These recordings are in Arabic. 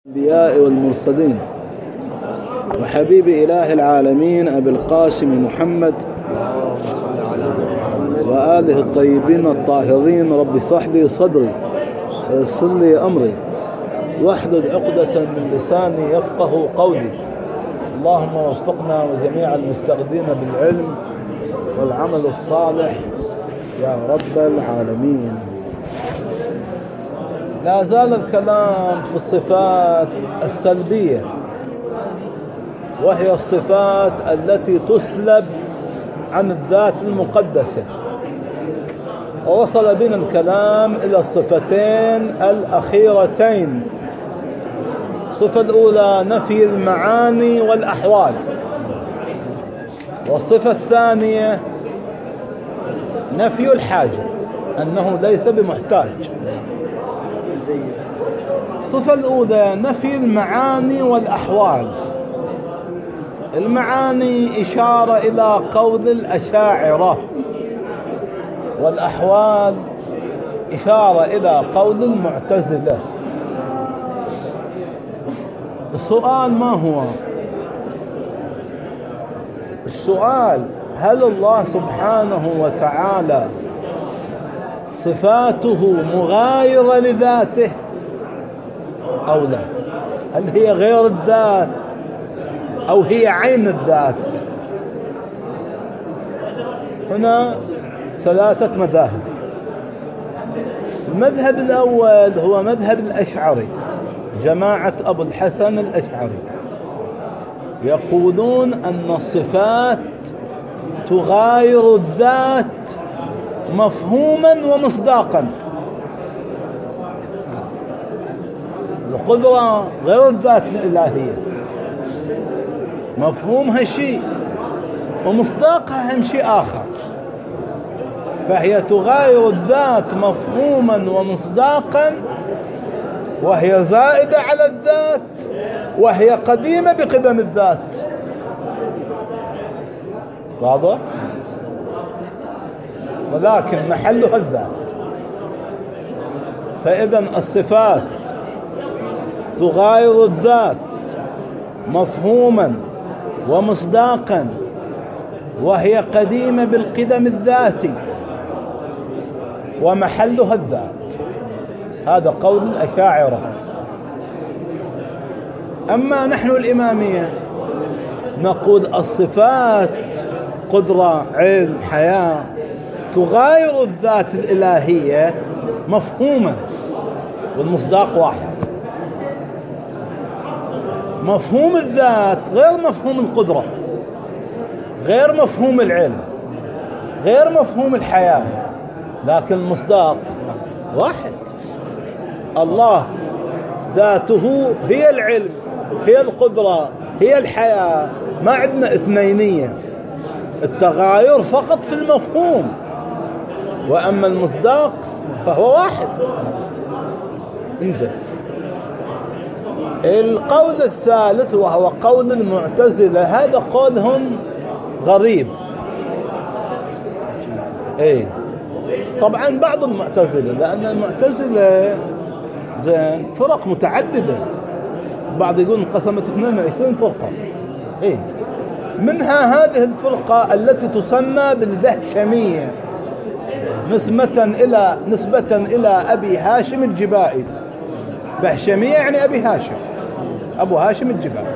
الأنبياء والمرسلين وحبيب إله العالمين أبي القاسم محمد وآله الطيبين الطاهرين. رب اشرح لي صدري ويسر لي أمري واحلل عقدة من لساني يفقه قولي. اللهم وفقنا وجميع المستغدين بالعلم والعمل الصالح يا رب العالمين. لا زال الكلام في الصفات السلبية، وهي الصفات التي تسلب عن الذات المقدسة، ووصل بنا الكلام إلى الصفتين الأخيرتين. الصفة الأولى نفي المعاني والأحوال، والصفة الثانية نفي الحاجة، أنه ليس بمحتاج. الصفة الأولى نفي المعاني والأحوال. المعاني إشارة إلى قول الأشاعرة، والأحوال إشارة إلى قول المعتزلة. السؤال ما هو؟ السؤال: هل الله سبحانه وتعالى صفاته مغايرة لذاته أو لا؟ هل هي غير الذات أو هي عين الذات؟ هنا ثلاثة مذاهب. المذهب الأول هو مذهب الأشعري، جماعة أبو الحسن الأشعري، يقولون أن الصفات تغاير الذات مفهوما ومصداقا. القدرة غير الذات الإلهية، مفهومها شيء ومصداقها هم شيء آخر، فهي تغاير الذات مفهوما ومصداقا، وهي زائدة على الذات، وهي قديمة بقدم الذات. واضح؟ ولكن محلها الذات. فإذا الصفات تغاير الذات مفهوما ومصداقا، وهي قديمة بالقدم الذاتي، ومحلها الذات. هذا قول الأشاعرة. أما نحن الإمامية نقول الصفات قدرة، علم، حياة تغاير الذات الإلهية مفهوما، والمصداق واحد. مفهوم الذات غير مفهوم القدرة، غير مفهوم العلم، غير مفهوم الحياة، لكن المصداق واحد. الله ذاته هي العلم، هي القدرة، هي الحياة، ما عندنا اثنينية. التغاير فقط في المفهوم، وأما المصداق فهو واحد. انزل. القول الثالث وهو قول المعتزلة، هذا قولهم غريب. ايه طبعا بعض المعتزلة، لأن المعتزلة زين فرق متعددة، بعض يقول انقسمت 22 فرقة. ايه منها هذه الفرقة التي تسمى بالبهشمية، نسبة إلى أبي هاشم الجبائي. بهشمية يعني أبي هاشم، أبو هاشم الجبائي.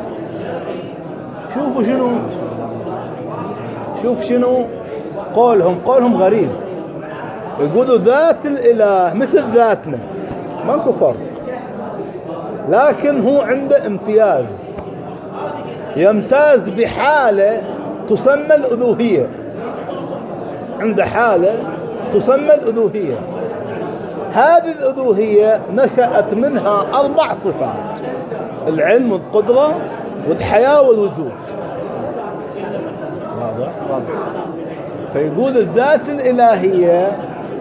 شوف شنو قولهم غريب. يقولوا ذات الإله مثل ذاتنا، ماكو فرق، لكن هو عنده امتياز، يمتاز بحالة تسمى الألوهية. عنده حالة تسمى الألوهية. هذه الألوهية نشأت منها 4 صفات: العلم والقدرة والحياة والوجود. واضح؟ فيقول الذات الإلهية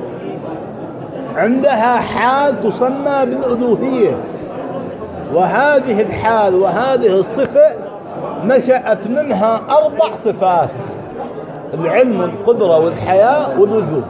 عندها حال تسمى بالألوهية، وهذه الحال وهذه الصفة نشأت منها 4 صفات: العلم والقدرة والحياة والوجود.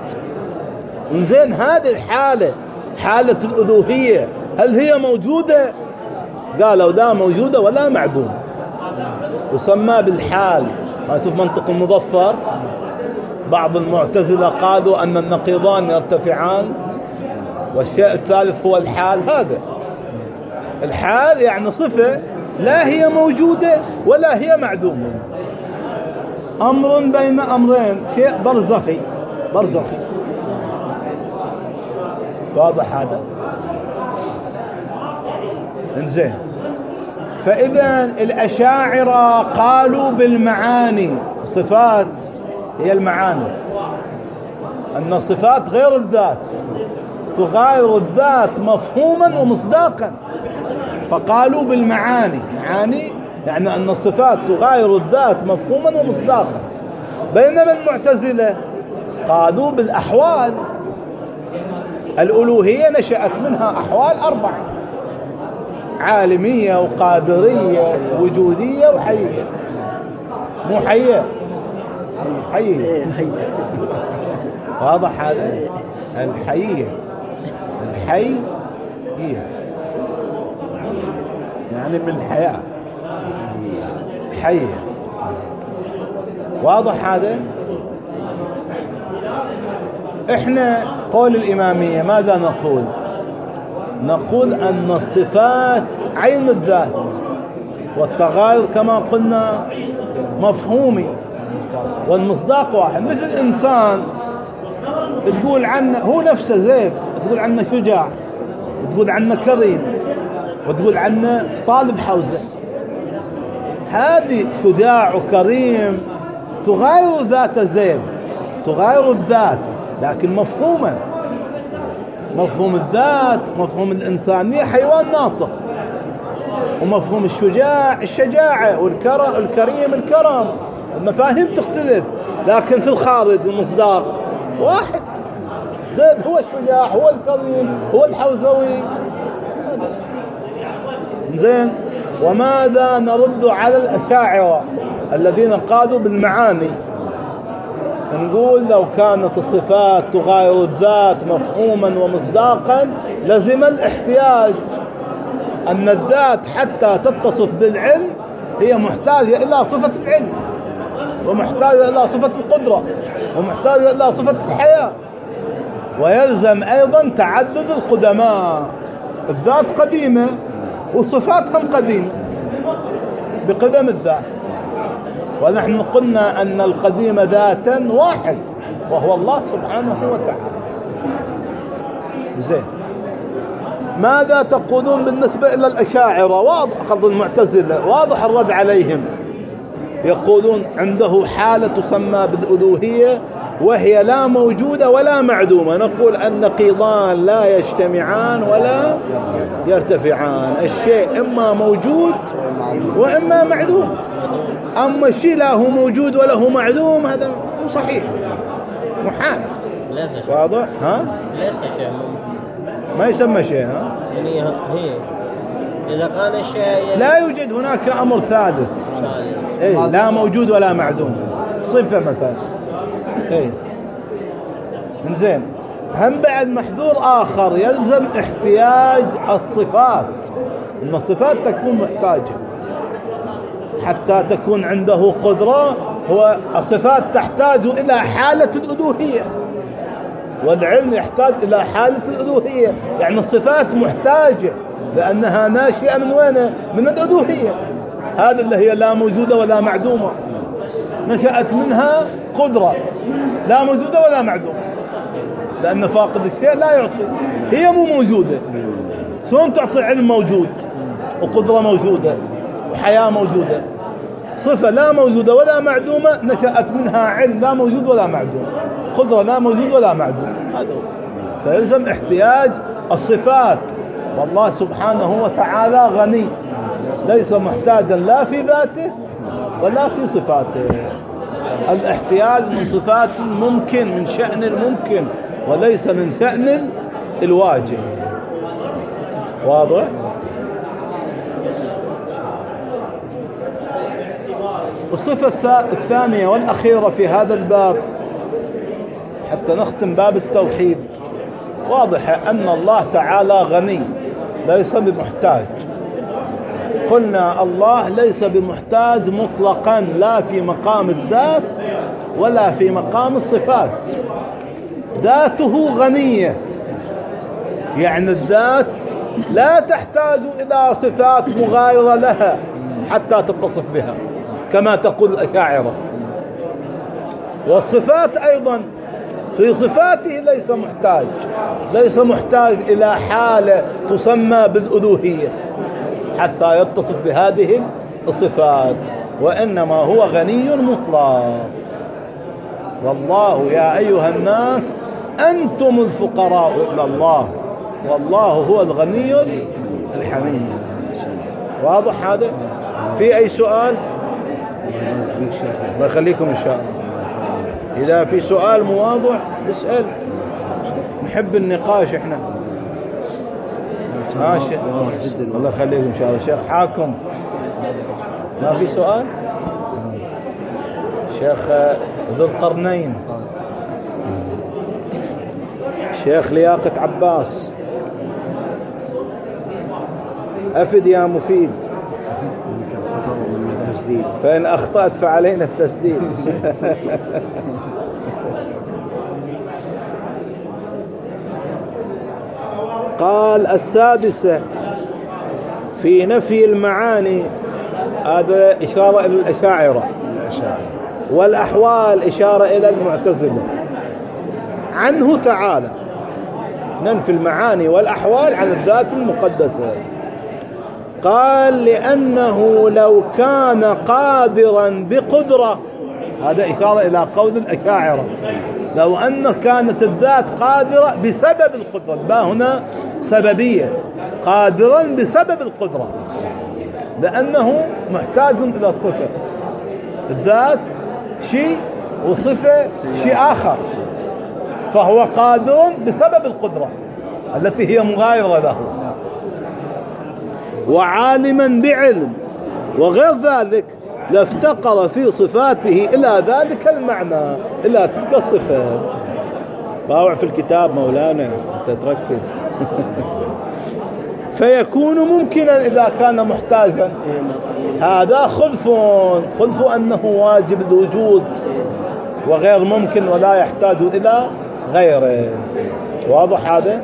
إنزين هذه الحالة، حالة الألوهية، هل هي موجودة قالوا لا موجودة ولا معدومة، يسمى بالحال. ما تشوف منطق المظفر، بعض المعتزلة قالوا أن النقيضان يرتفعان، والشيء الثالث هو الحال. هذا الحال يعني صفة لا هي موجودة ولا هي معدومة، أمر بين أمرين، شيء برزخي. واضح هذا؟ انزين. فإذا الأشاعرة قالوا بالمعاني، صفات هي المعاني، أن الصفات غير الذات، تغاير الذات مفهوما ومصداقا، فقالوا بالمعاني. معاني يعني أن الصفات تغاير الذات مفهوما ومصداقا. بينما المعتزلة قالوا بالأحوال. الألوهية نشأت منها أحوال 4: عالمية وقادرية ووجودية وحية. مو حية، حية. واضح هذا؟ الحية، الحي هي يعني من الحياة، حية. واضح هذا؟ احنا قول الإمامية ماذا نقول؟ نقول أن الصفات عين الذات، والتغاير كما قلنا مفهومي، والمصداق واحد. مثل إنسان تقول عنه هو نفسه زين، تقول عنه شجاع، وتقول عنه كريم، وتقول عنه طالب حوزة. هذه شجاع وكريم تغاير ذات زين، تغاير الذات، لكن مفهوما. مفهوم الذات، مفهوم الإنسانية حيوان ناطق، ومفهوم الشجاع الشجاعة، والكريم الكرم. المفاهيم تختلف، لكن في الخارج المصداق واحد. زيد هو الشجاع، هو الكريم، هو الحوزوي. زين. وماذا نرد على الأشاعرة الذين قالوا بالمعاني؟ نقول لو كانت الصفات تغاير الذات مفهوما ومصداقا لزم الاحتياج أن الذات حتى تتصف بالعلم هي محتاجة إلى صفة العلم، ومحتاجة إلى صفة القدرة، ومحتاجة إلى صفة الحياة. ويلزم أيضا تعدد القدماء، الذات قديمة وصفاتهم قديمة بقدم الذات. ونحن قلنا أن القديم ذاتا واحد وهو الله سبحانه وتعالى. زين. ماذا تقولون بالنسبة إلى الأشاعرة؟ واضح، قصد المعتزلة واضح الرد عليهم. يقولون عنده حالة تسمى بالألوهية وهي لا موجودة ولا معدومة. نقول النقيضان لا يجتمعان ولا يرتفعان، الشيء إما موجود وإما معدوم. أما الشيء لا هو موجود ولا هو معدوم هذا مو صحيح، محال. واضح؟ ها؟ ليس شيء ما يسمى شيء. ها؟ يعني هي إذا قال الشيء لا يوجد هناك أمر ثالث. إيه، لا موجود ولا معدوم، صفة مثلا. إيه. إنزين. هم بعد محذور آخر، يلزم احتياج الصفات، إن الصفات تكون محتاجة حتى تكون عنده قدرة. هو الصفات تحتاج إلى حالة الألوهية، والعلم يحتاج إلى حالة الألوهية. يعني الصفات محتاجة لأنها ناشئة من وين؟ من الألوهية. هذا اللي هي لا موجودة ولا معدومة، نشأت منها قدرة لا موجودة ولا معدومة، لأن فاقد الشيء لا يعطي. هي مو موجودة، شلون تعطي علم موجود وقدرة موجودة وحياة موجودة؟ صفة لا موجودة ولا معدومة نشأت منها علم لا موجود ولا معدوم، قدرة لا موجود ولا معدوم. هذا هو. فيلزم احتياج الصفات. والله سبحانه وتعالى غني، ليس محتاجا لا في ذاته ولا في صفاته. الاحتياج من صفات الممكن، من شأن الممكن، وليس من شأن الواجب. واضح؟ الصفة الثانية والأخيرة في هذا الباب حتى نختم باب التوحيد، واضح أن الله تعالى غني ليس بمحتاج. قلنا الله ليس بمحتاج مطلقا، لا في مقام الذات ولا في مقام الصفات. ذاته غنية، يعني الذات لا تحتاج إلى صفات مغايرة لها حتى تتصف بها كما تقول الأشاعرة. والصفات أيضا في صفاته ليس محتاج إلى حالة تسمى بالألوهية حتى يتصف بهذه الصفات، وإنما هو غني مطلق. والله يا أيها الناس أنتم الفقراء إلى الله والله هو الغني الحميد. واضح هذا؟ في أي سؤال؟ الله يخليكم إن شاء الله. إذا في سؤال مواضح اسأل، نحب النقاش احنا. ماشي، الله يخليكم إن شاء الله. شيخ حاكم ما في سؤال؟ شيخ ذو القرنين، شيخ لياقة عباس، أفد يا مفيد، فإن أخطأت فعلينا التسديد. قال السادسة في نفي المعاني، هذا إشارة إلى الأشاعرة، والأحوال إشارة إلى المعتزلة. عنه تعالى ننفي المعاني والأحوال عن الذات المقدسة. قال لأنه لو كان قادرا بقدرة، هذا إشارة إلى قول الأشاعرة، لو أنه كانت الذات قادرة بسبب القدرة، ما هنا سببية، قادرا بسبب القدرة، لأنه محتاج إلى الصفة. الذات شيء وصفة شيء آخر، فهو قادر بسبب القدرة التي هي مغايرة له، وعالما بعلم، وغير ذلك لافتقر في صفاته إلى ذلك المعنى، إلى تلك الصفة. باوع في الكتاب مولانا أنت تركز. فيكون ممكنا إذا كان محتاجا، هذا خلف أنه واجب الوجود وغير ممكن ولا يحتاج إلى غيره. واضح هذا؟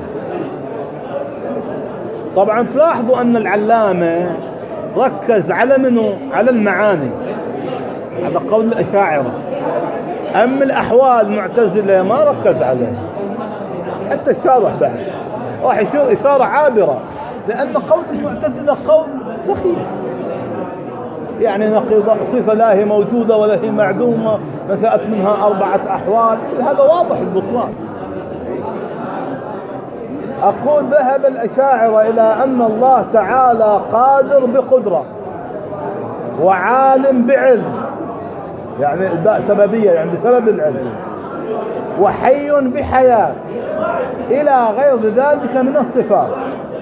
طبعا تلاحظوا أن العلامة ركز على منه، على المعاني، على قول الأشاعرة. أما الأحوال المعتزلة ما ركز عليه، حتى الشارح بعد راح يصير إشارة عابرة، لأن قول المعتزلة قول سخيف، يعني نقيض صفة لا هي موجودة ولا هي معدومة، نشأت منها 4 أحوال، هذا واضح البطلان. أقول ذهب الأشاعرة إلى أن الله تعالى قادر بقدرة، وعالم بعلم، يعني الباء سببية يعني بسبب العلم، وحي بحياة، إلى غير ذلك من الصفات.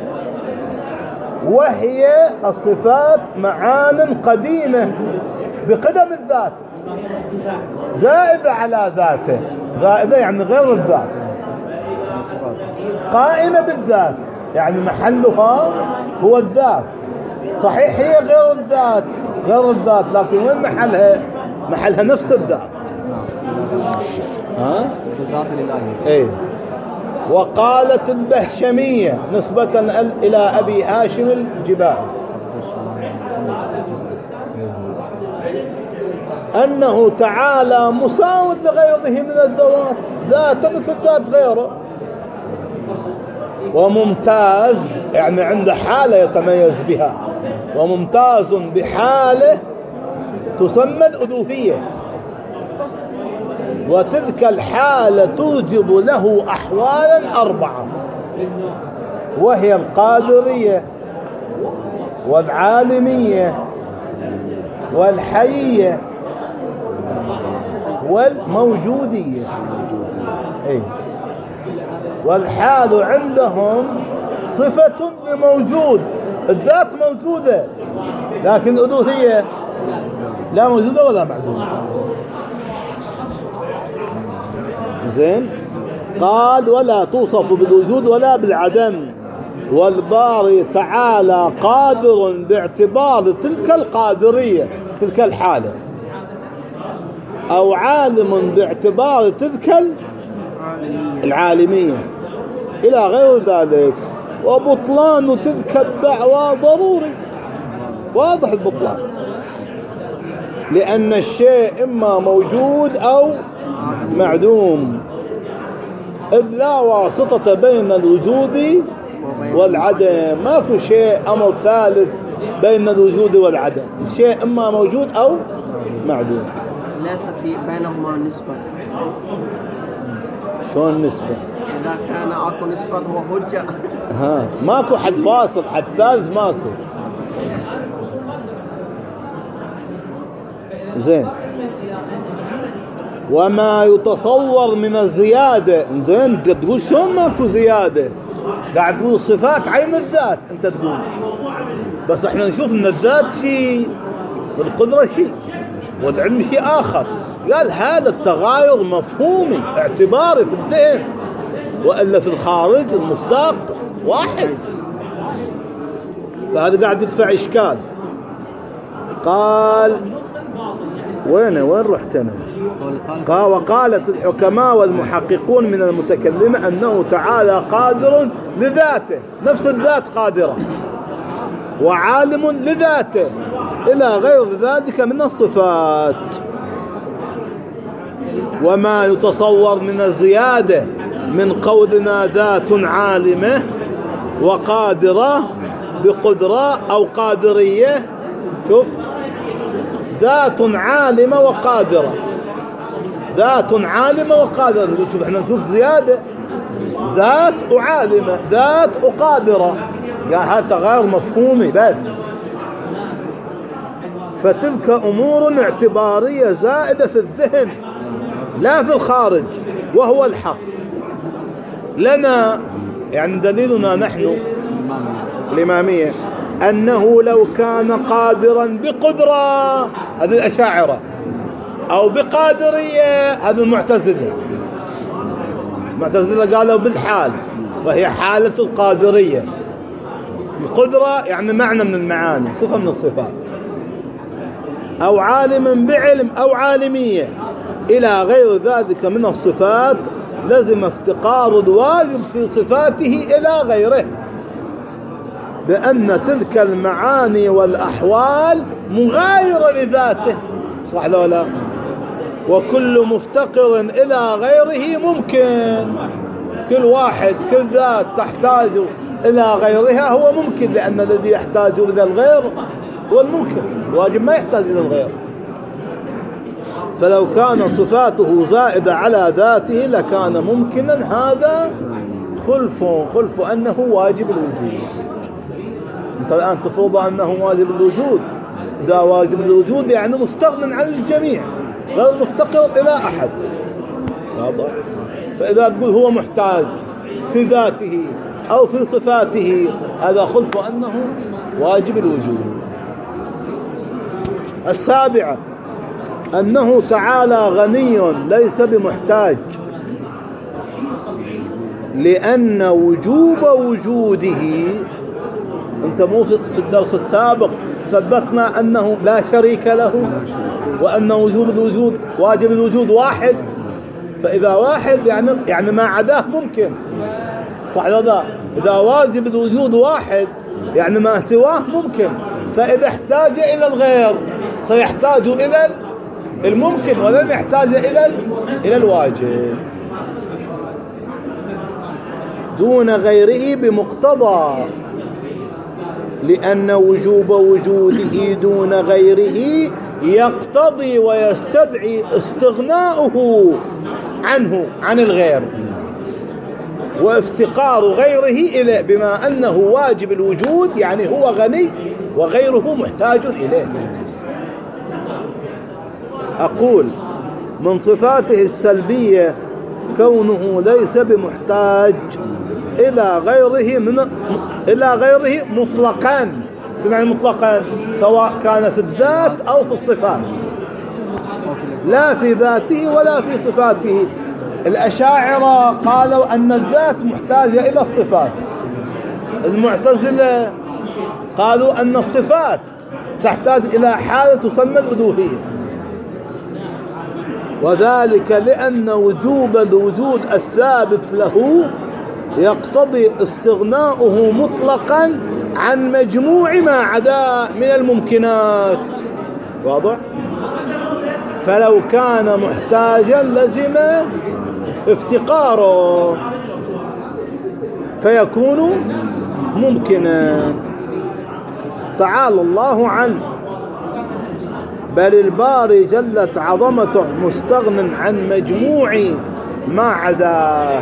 وهي الصفات معان قديمة بقدم الذات، زائدة على ذاته، زائدة يعني غير الذات، قائمة بالذات، يعني محلها هو الذات. صحيح هي غير الذات، لكن وين محلها؟ محلها نفس الذات. بالذات الإلهية. ايه. وقالت البهشمية نسبة إلى أبي هاشم الجبائي أنه تعالى مساو لغيره من الذوات، ذات مثل ذات غيره، وممتاز يعني عند حالة يتميز بها، وممتاز بحالة تسمى الألوهية، وتلك الحالة توجب له أحوالا 4، وهي القادرية والعالمية والحيية والموجودية. أي. والحال عندهم صفة لموجود، الذات موجودة لكن الألوهية لا موجودة ولا معدومة. زين. قال ولا توصف بالوجود ولا بالعدم، والباري تعالى قادر باعتبار تلك القادرية تلك الحالة، أو عالم باعتبار تلك العالمية إلى غير ذلك. وبطلان تلك الدعوة ضروري، واضح البطلان، لأن الشيء إما موجود أو معدوم، إذ لا واسطة بين الوجود والعدم. ماكو شيء أمر ثالث بين الوجود والعدم، الشيء إما موجود أو معدوم. ليس في بينهما نسبة. شلون نسبة؟ إذا كان أكو نسبة هو حجة. ماكو حد فاصل، حد ثالث ماكو. زين. وما يتصور من الزيادة. زين، انت تقول شلون ماكو زيادة؟ قاعد تقول صفات عين الذات انت تقول، بس احنا نشوف ان الذات شيء والقدرة شيء والعلم شيء آخر. قال هذا التغاير مفهومي اعتباري في الذهن، وإلا في الخارج المصداق واحد. فهذا قاعد يدفع إشكال. قال وين رحت أنا؟ قال وقالت الحكماء والمحققون من المتكلمة أنه تعالى قادر لذاته، نفس الذات قادرة، وعالم لذاته إلى غير ذلك من الصفات. وما يتصور من الزيادة من قولنا ذات عالمة وقادرة بقدرة أو قادرية. شوف، ذات عالمة وقادرة، ذات عالمة وقادرة. شوف احنا نشوف زيادة، ذات وعالمة، ذات وقادرة، يا هذا تغير مفهومي بس. فتلك أمور اعتبارية زائدة في الذهن لا في الخارج، وهو الحق لنا. يعني دليلنا نحن الإمامية أنه لو كان قادرا بقدرة، هذه الأشاعرة، أو بقادرية، هذه المعتزلة. المعتزلة قالوا بالحال، وهي حالة القادرية. القدرة يعني معنى من المعاني، صفة من الصفات. أو عالم بعلم أو عالمية إلى غير ذلك من الصفات، لزم افتقار الواجب في صفاته إلى غيره، بأن تلك المعاني والأحوال مغايرة لذاته. صح ولا لا؟ وكل مفتقر إلى غيره ممكن. كل واحد، كل ذات تحتاج إلى غيرها هو ممكن، لأن الذي يحتاج إلى الغير هو الممكن، الواجب ما يحتاج إلى الغير. فلو كانت صفاته زائدة على ذاته لكان ممكنا. هذا خلف أنه واجب الوجود. أنت الآن تفرض أنه واجب الوجود. إذا واجب الوجود يعني مستغن عن الجميع، غير مفتقر إلى أحد. واضح؟ فإذا تقول هو محتاج في ذاته أو في صفاته، هذا خلف أنه واجب الوجود. السابعة أنه تعالى غني ليس بمحتاج، لأن وجوب وجوده، أنت مو في الدرس السابق ثبتنا أنه لا شريك له، وأن وجوب الوجود واجب الوجود واحد. فإذا واحد يعني ما عداه ممكن. صح هذا؟ إذا واجب الوجود واحد يعني ما سواه ممكن. فإذا احتاج إلى الغير سيحتاج إلى الممكن، ولن يحتاج إلى الواجب دون غيره بمقتضى، لأن وجوب وجوده دون غيره يقتضي ويستدعي استغناؤه عنه عن الغير، وافتقار غيره إليه، بما أنه واجب الوجود يعني هو غني وغيره محتاج إليه. أقول من صفاته السلبية كونه ليس بمحتاج إلى غيره مطلقا. يعني مطلقا سواء كان في الذات أو في الصفات، لا في ذاته ولا في صفاته. الأشاعرة قالوا أن الذات محتاجة إلى الصفات، المعتزلة قالوا أن الصفات تحتاج إلى حالة تسمى الألوهية، وذلك لأن وجوب الوجود الثابت له يقتضي استغناؤه مطلقا عن مجموع ما عدا من الممكنات. واضح؟ فلو كان محتاجا لزم افتقاره فيكون ممكنا. تعالى الله عنه، بل الباري جلت عظمته مستغن عن مجموع ما عداه،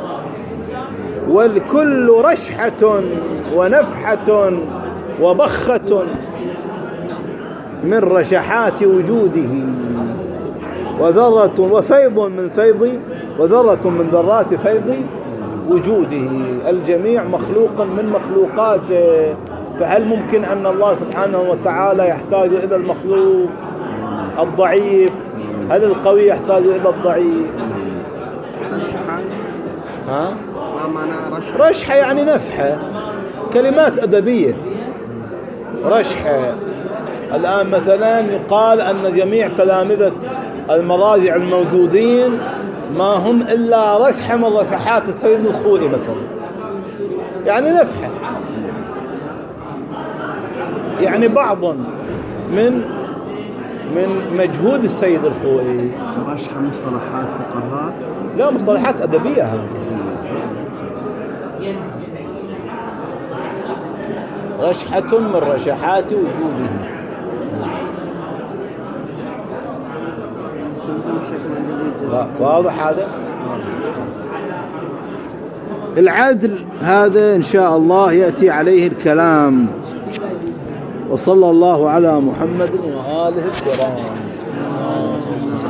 والكل رشحة ونفحة وبخة من رشحات وجوده، وذرة وفيض من فيض وذرة من ذرات فيض وجوده. الجميع مخلوق من مخلوقاته، فهل ممكن أن الله سبحانه وتعالى يحتاج إلى المخلوق الضعيف؟ هل القوي يحتاج إلى الضعيف؟ ها؟ رشحة يعني نفحة، كلمات أدبية. رشحة الآن مثلا يقال أن جميع تلامذة المراجع الموجودين ما هم إلا رشحة من رشحات السيد الخوئي مثلا، يعني نفحة، يعني بعض من مجهود السيد الخوئي. رشحة مصطلحات فقهاء؟ لا، مصطلحات أدبية هذه. رشحة من رشحات وجوده. واضح هذا؟ العدل هذا إن شاء الله يأتي عليه الكلام. وصلى الله على محمد وآله الكرام.